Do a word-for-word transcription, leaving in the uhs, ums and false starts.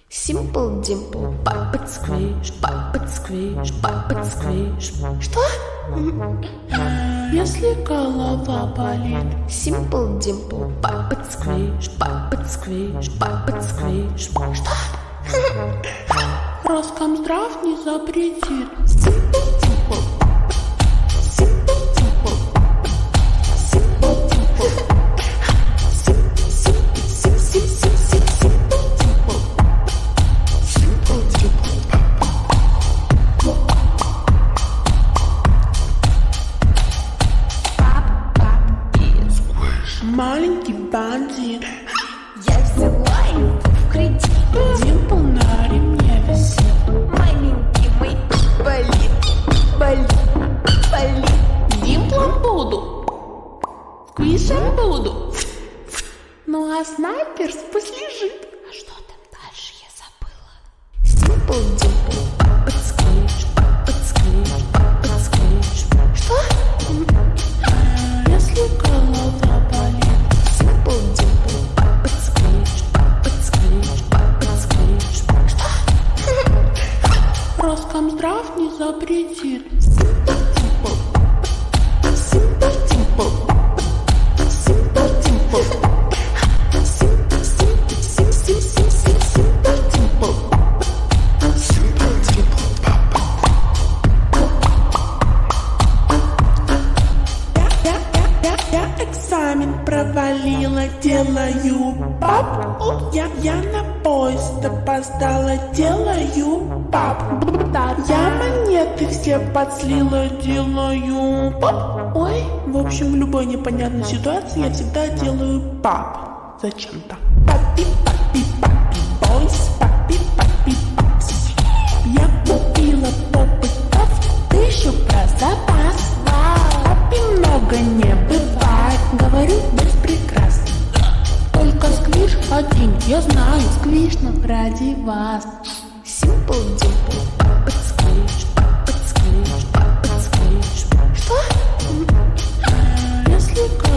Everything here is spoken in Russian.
Simple Dimple, pop it squish, pop it squish, pop it squish. Что? Если голова болит. Simple Dimple, pop it squish, pop it squish, pop it squish. Что? Роскомздрав не запретит. Simple Dimple, Simple Dimple, Simple Dimple, Simple, Simple, Simple, Simple Dimple, Simple Dimple. Пап, пап и сквиш. Маленький бандит. Я взяла его в кредит. Димпл на ремне висит. Маленький мой болит, болит, болит. Димплом буду. Сквишем буду. Ну а снайпер пусть лежит. А что там дальше, я забыла. Simple Dimple, pop it squish, pop it squish, pop it squish. Что? Если голова болит. Simple Dimple, pop it squish, pop it squish, pop it squish. Что? Роскомздрав не запретит. Simple Dimple, Simple Dimple, Simple Dimple, Simple, Simple, Simple, Simple, Simple Dimple, Simple Dimple. Я, я, я, я экзамен провалила, делаю пап. Я, я на поезд опоздала, делаю пап. Я монеты все подслила, делаю пап. Ой, в общем, в любой непонятной ситуации я всегда делаю пап. Зачем-то. Папи, папи, папи, бойс, папи, папи, папс. Я купила попытов, тысячу про запас. Папи много не бывает, говорю без прикрас. Только сквиш один, я знаю, сквиш, но ради вас. Simple Dimple, pop it squish, pop it squish, pop it squish. Что? Если